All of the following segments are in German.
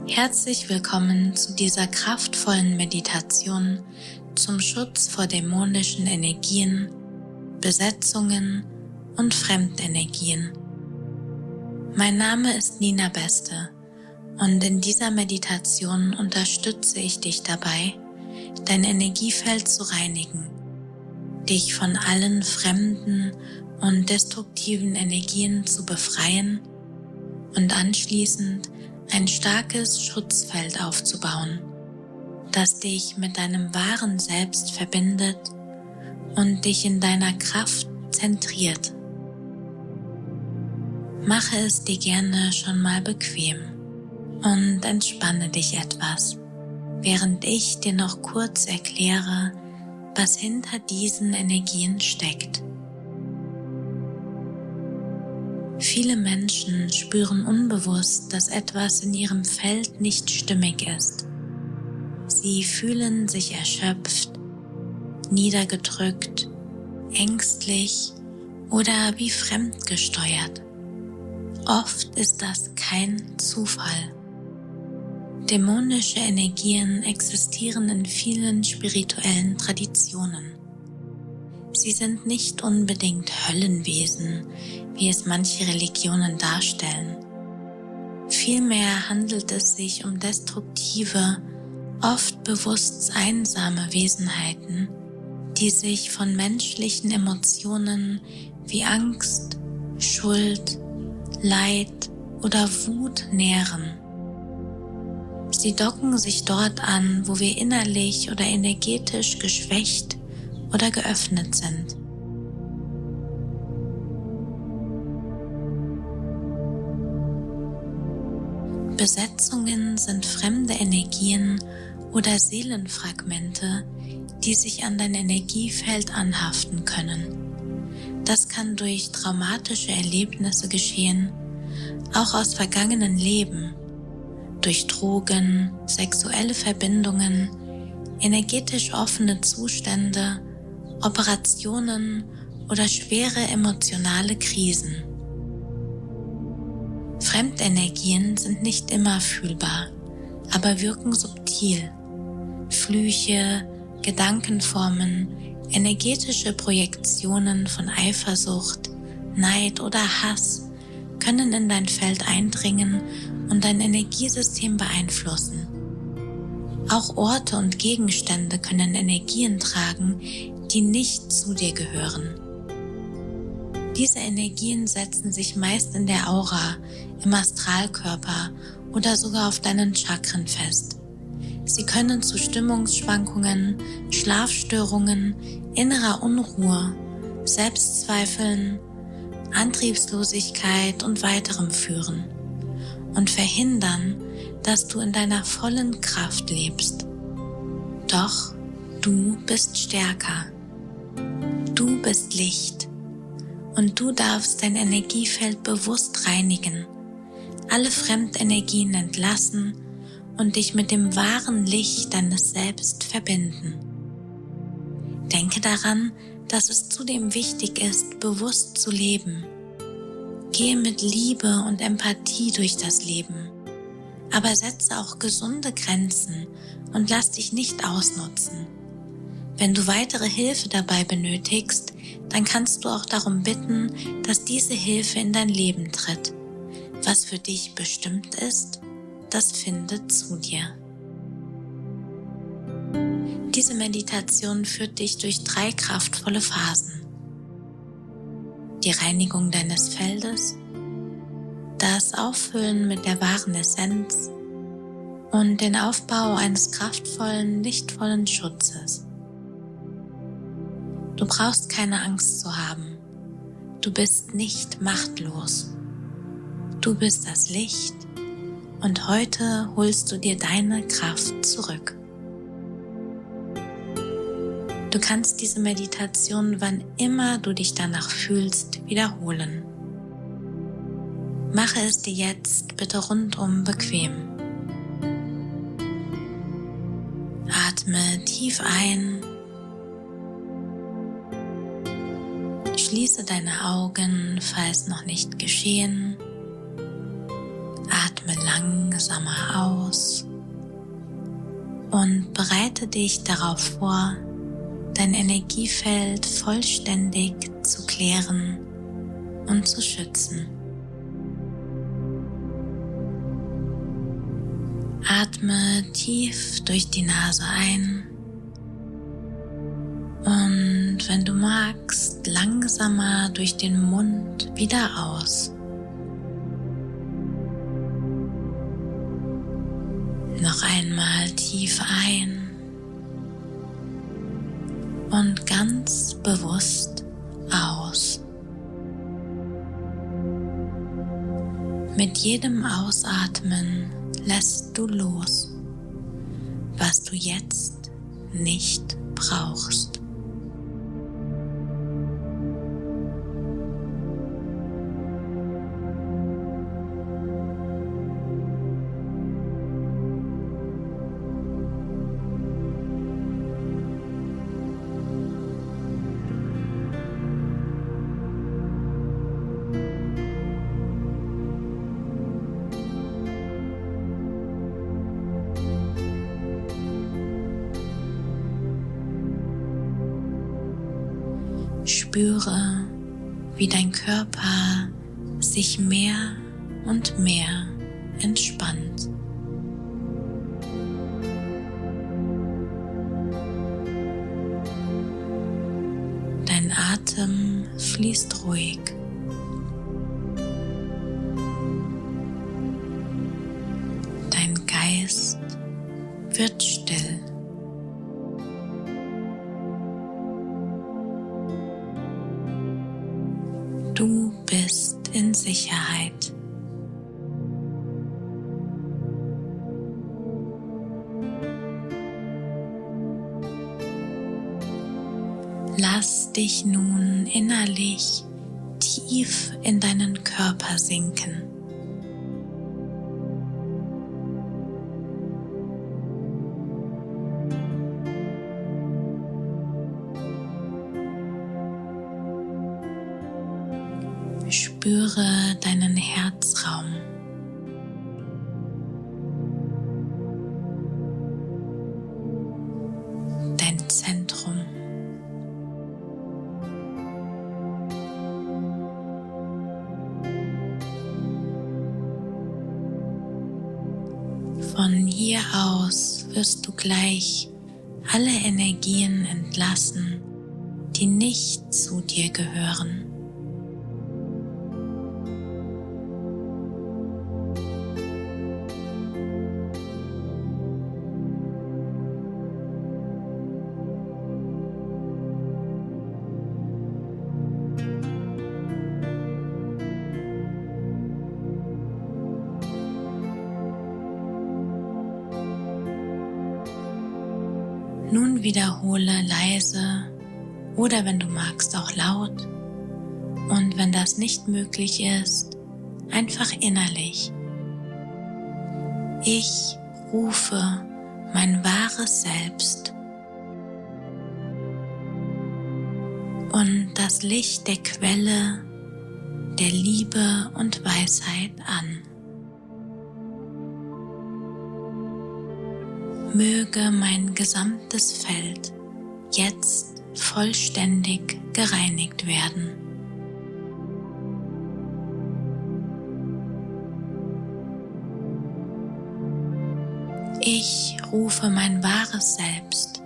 Herzlich willkommen zu dieser kraftvollen Meditation zum Schutz vor dämonischen Energien, Besetzungen und Fremdenergien. Mein Name ist Nina Beste und in dieser Meditation unterstütze ich dich dabei, dein Energiefeld zu reinigen, dich von allen fremden und destruktiven Energien zu befreien und anschließend ein starkes Schutzfeld aufzubauen, das dich mit deinem wahren Selbst verbindet und dich in deiner Kraft zentriert. Mache es dir gerne schon mal bequem und entspanne dich etwas, während ich dir noch kurz erkläre, was hinter diesen Energien steckt. Viele Menschen spüren unbewusst, dass etwas in ihrem Feld nicht stimmig ist. Sie fühlen sich erschöpft, niedergedrückt, ängstlich oder wie fremdgesteuert. Oft ist das kein Zufall. Dämonische Energien existieren in vielen spirituellen Traditionen. Sie sind nicht unbedingt Höllenwesen, wie es manche Religionen darstellen. Vielmehr handelt es sich um destruktive, oft bewusst einsame Wesenheiten, die sich von menschlichen Emotionen wie Angst, Schuld, Leid oder Wut nähren. Sie docken sich dort an, wo wir innerlich oder energetisch geschwächt oder geöffnet sind. Besetzungen sind fremde Energien oder Seelenfragmente, die sich an dein Energiefeld anhaften können. Das kann durch traumatische Erlebnisse geschehen, auch aus vergangenen Leben, durch Drogen, sexuelle Verbindungen, energetisch offene Zustände, Operationen oder schwere emotionale Krisen. Fremdenergien sind nicht immer fühlbar, aber wirken subtil. Flüche, Gedankenformen, energetische Projektionen von Eifersucht, Neid oder Hass können in dein Feld eindringen und dein Energiesystem beeinflussen. Auch Orte und Gegenstände können Energien tragen, die nicht zu dir gehören. Diese Energien setzen sich meist in der Aura, im Astralkörper oder sogar auf deinen Chakren fest. Sie können zu Stimmungsschwankungen, Schlafstörungen, innerer Unruhe, Selbstzweifeln, Antriebslosigkeit und weiterem führen und verhindern, dass du in deiner vollen Kraft lebst. Doch du bist stärker. Du bist Licht. Und du darfst dein Energiefeld bewusst reinigen, alle Fremdenergien entlassen und dich mit dem wahren Licht deines Selbst verbinden. Denke daran, dass es zudem wichtig ist, bewusst zu leben. Gehe mit Liebe und Empathie durch das Leben, aber setze auch gesunde Grenzen und lass dich nicht ausnutzen. Wenn du weitere Hilfe dabei benötigst, dann kannst du auch darum bitten, dass diese Hilfe in dein Leben tritt. Was für dich bestimmt ist, das findet zu dir. Diese Meditation führt dich durch 3 kraftvolle Phasen. Die Reinigung deines Feldes, das Auffüllen mit der wahren Essenz und den Aufbau eines kraftvollen, lichtvollen Schutzes. Du brauchst keine Angst zu haben. Du bist nicht machtlos. Du bist das Licht und heute holst du dir deine Kraft zurück. Du kannst diese Meditation, wann immer du dich danach fühlst, wiederholen. Mache es dir jetzt bitte rundum bequem. Atme tief ein. Schließe deine Augen, falls noch nicht geschehen. Atme langsamer aus und bereite dich darauf vor, dein Energiefeld vollständig zu klären und zu schützen. Atme tief durch die Nase ein und wenn du magst, langsamer durch den Mund wieder aus. Noch einmal tief ein und ganz bewusst aus. Mit jedem Ausatmen lässt du los, was du jetzt nicht brauchst. Spüre, wie dein Körper sich mehr und mehr entspannt. Dein Atem fließt ruhig. Dein Geist wird still. Du bist in Sicherheit. Lass dich nun innerlich tief in deinen Körper sinken. Spüre deinen Herzraum. Dein Zentrum. Von hier aus wirst du gleich alle Energien entlassen, die nicht zu dir gehören. Nun wiederhole leise oder wenn du magst auch laut und wenn das nicht möglich ist, einfach innerlich. Ich rufe mein wahres Selbst und das Licht der Quelle der Liebe und Weisheit an. Möge mein gesamtes Feld jetzt vollständig gereinigt werden. Ich rufe mein wahres Selbst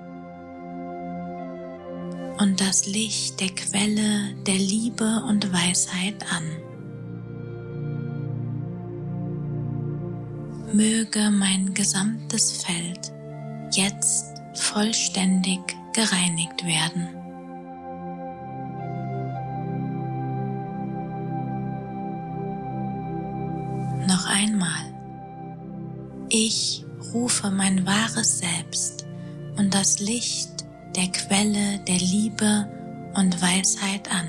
und das Licht der Quelle der Liebe und Weisheit an. Möge mein gesamtes Feld jetzt vollständig gereinigt werden. Noch einmal. Ich rufe mein wahres Selbst und das Licht der Quelle der Liebe und Weisheit an.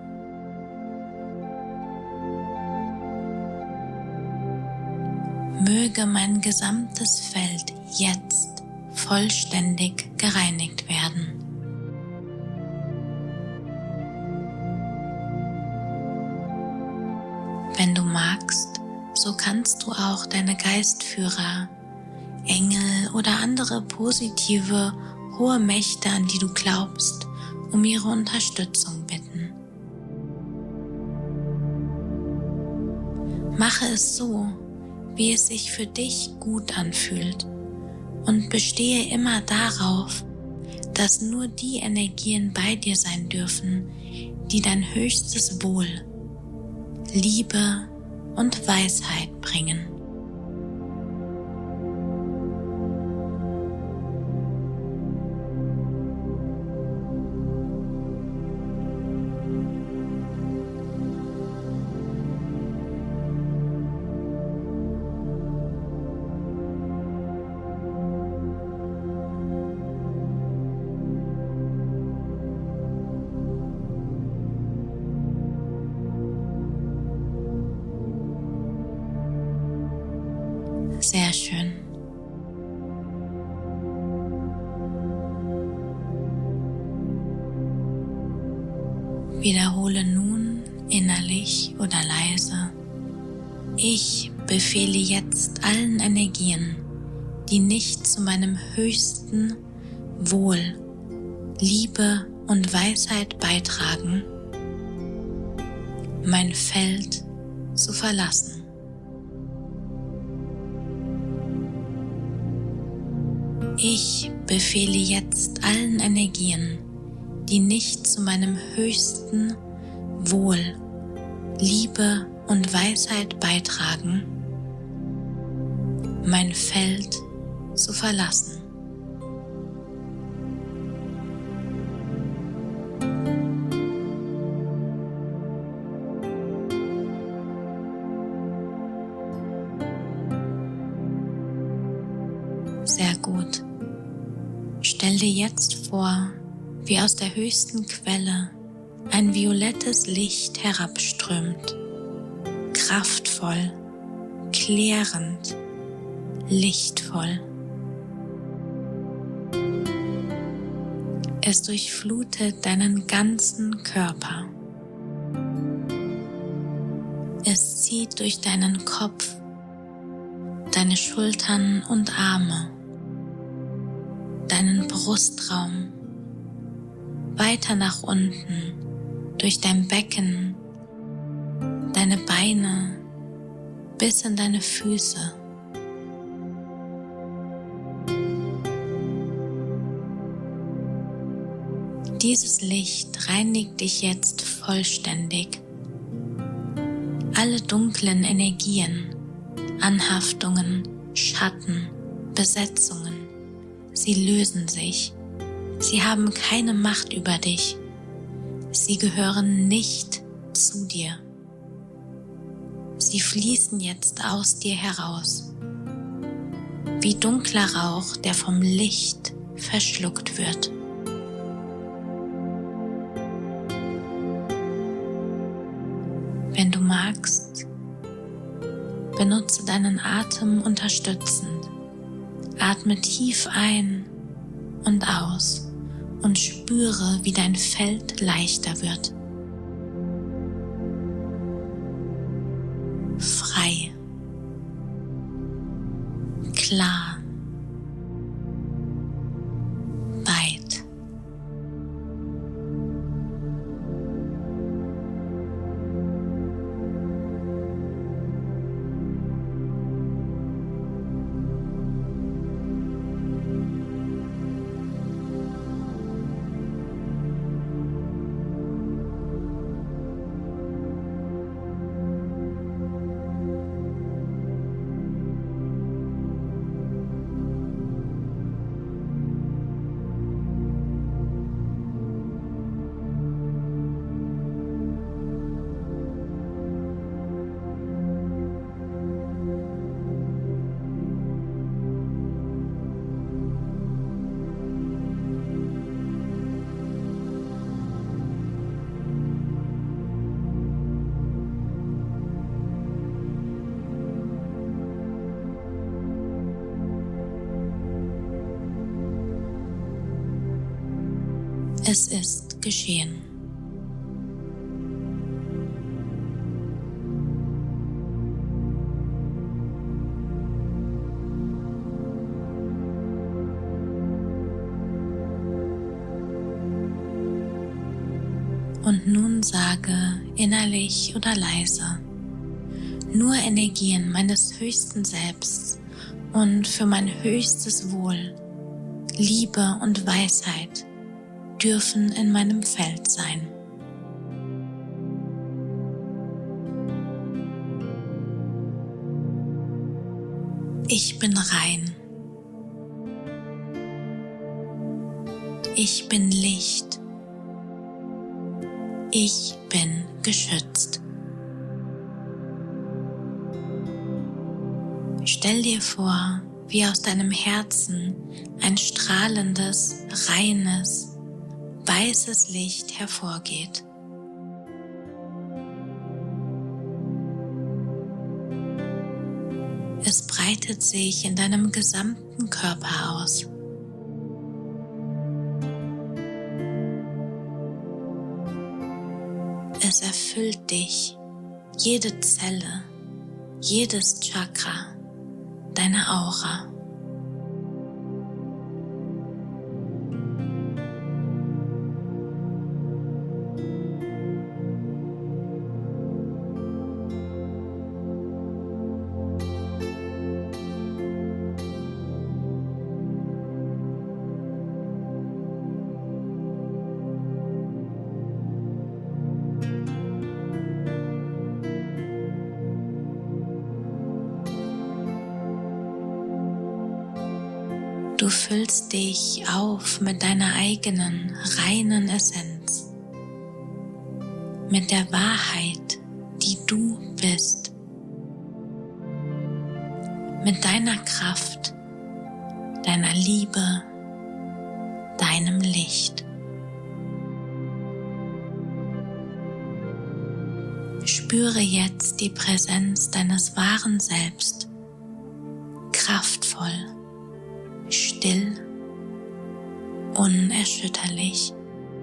Möge mein gesamtes Feld jetzt vollständig gereinigt werden. Wenn du magst, So kannst du auch deine Geistführer, Engel oder andere positive, hohe Mächte, an die du glaubst, um ihre Unterstützung bitten. Mache es so, wie es sich für dich gut anfühlt und bestehe immer darauf, dass nur die Energien bei dir sein dürfen, die dein höchstes Wohl, Liebe und Weisheit bringen. Sehr schön. Wiederhole nun innerlich oder leise: Ich befehle jetzt allen Energien, die nicht zu meinem höchsten Wohl, Liebe und Weisheit beitragen, mein Feld zu verlassen. Ich befehle jetzt allen Energien, die nicht zu meinem höchsten Wohl, Liebe und Weisheit beitragen, mein Feld zu verlassen. Sehr gut. Stell dir jetzt vor, wie aus der höchsten Quelle ein violettes Licht herabströmt, kraftvoll, klärend, lichtvoll. Es durchflutet deinen ganzen Körper. Es zieht durch deinen Kopf, deine Schultern und Arme, deinen Brustraum, weiter nach unten, durch dein Becken, deine Beine, bis in deine Füße. Dieses Licht reinigt dich jetzt vollständig. Alle dunklen Energien, Anhaftungen, Schatten, Besetzungen, sie lösen sich. Sie haben keine Macht über dich. Sie gehören nicht zu dir. Sie fließen jetzt aus dir heraus, wie dunkler Rauch, der vom Licht verschluckt wird. Wenn du magst, benutze deinen Atem unterstützend. Atme tief ein und aus und spüre, wie dein Feld leichter wird. Frei, klar, weit. Es ist geschehen. Und nun sage innerlich oder leise: Nur Energien meines höchsten Selbst und für mein höchstes Wohl, Liebe und Weisheit dürfen in meinem Feld sein. Ich bin rein. Ich bin Licht. Ich bin geschützt. Stell dir vor, wie aus deinem Herzen ein strahlendes, reines, weißes Licht hervorgeht. Es breitet sich in deinem gesamten Körper aus. Es erfüllt dich, jede Zelle, jedes Chakra, deine Aura. Du füllst dich auf mit deiner eigenen, reinen Essenz, mit der Wahrheit, die du bist, mit deiner Kraft, deiner Liebe, deinem Licht. Spüre jetzt die Präsenz deines wahren Selbst, kraftvoll, still, unerschütterlich.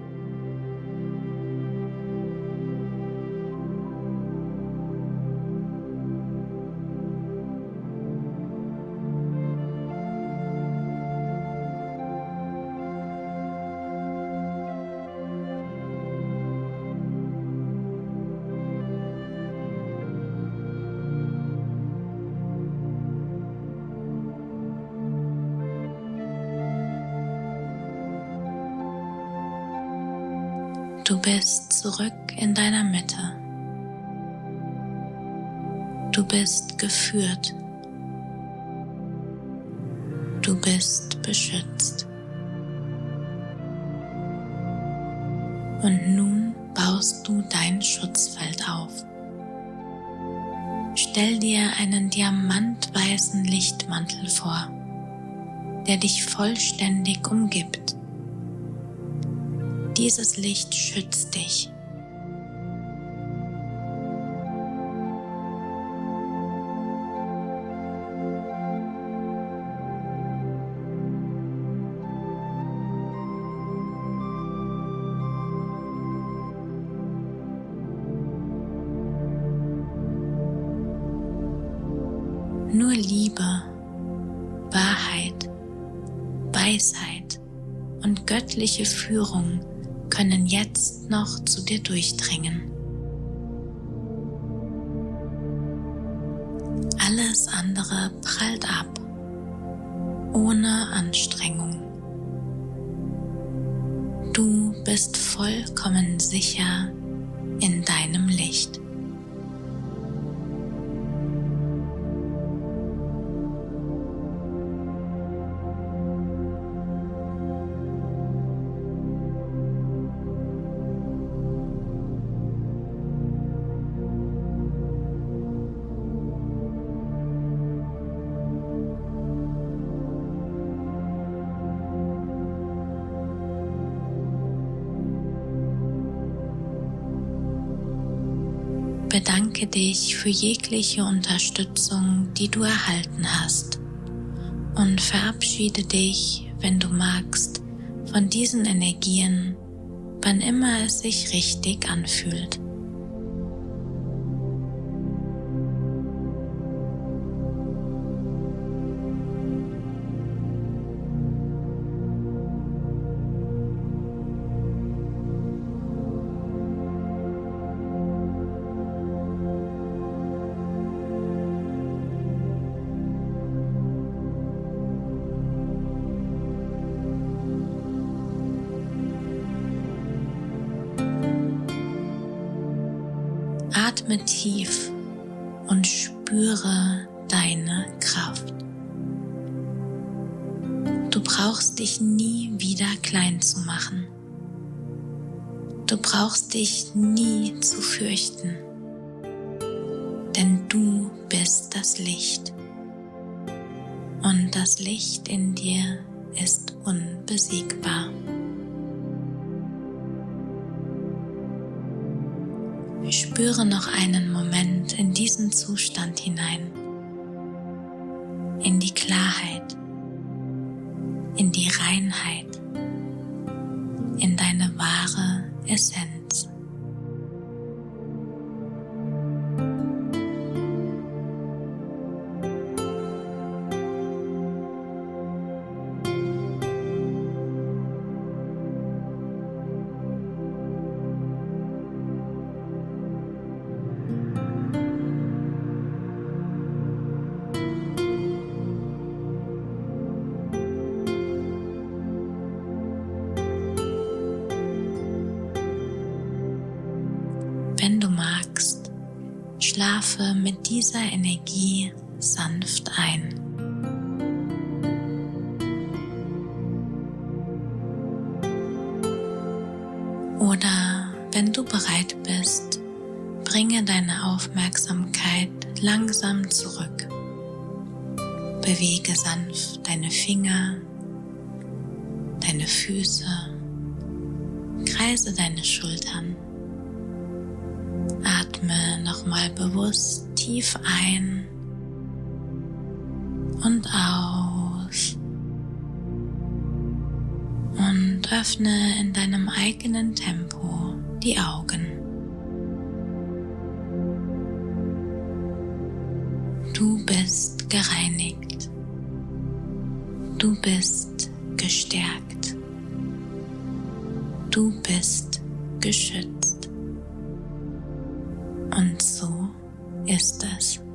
Du bist zurück in deiner Mitte. Du bist geführt. Du bist beschützt. Und nun baust du dein Schutzfeld auf. Stell dir einen diamantweißen Lichtmantel vor, der dich vollständig umgibt. Dieses Licht schützt dich. Nur Liebe, Wahrheit, Weisheit und göttliche Führung können jetzt noch zu dir durchdringen. Alles andere prallt ab, ohne Anstrengung. Du bist vollkommen sicher in deinem Licht. Bedanke dich für jegliche Unterstützung, die du erhalten hast, und verabschiede dich, wenn du magst, von diesen Energien, wann immer es sich richtig anfühlt. Atme tief und spüre deine Kraft. Du brauchst dich nie wieder klein zu machen. Du brauchst dich nie zu fürchten, denn du bist das Licht. Und das Licht in dir ist unbesiegbar. Spüre noch einen Moment in diesen Zustand hinein, in die Klarheit, in die Reinheit, in deine wahre Essenz. Wenn du magst, schlafe mit dieser Energie sanft ein. Oder wenn du bereit bist, bringe deine Aufmerksamkeit langsam zurück. Bewege sanft deine Finger, deine Füße, kreise deine Schultern. Atme nochmal bewusst tief ein und aus und öffne in deinem eigenen Tempo die Augen. Du bist gereinigt. Du bist gestärkt. Du bist geschützt. Und so ist es.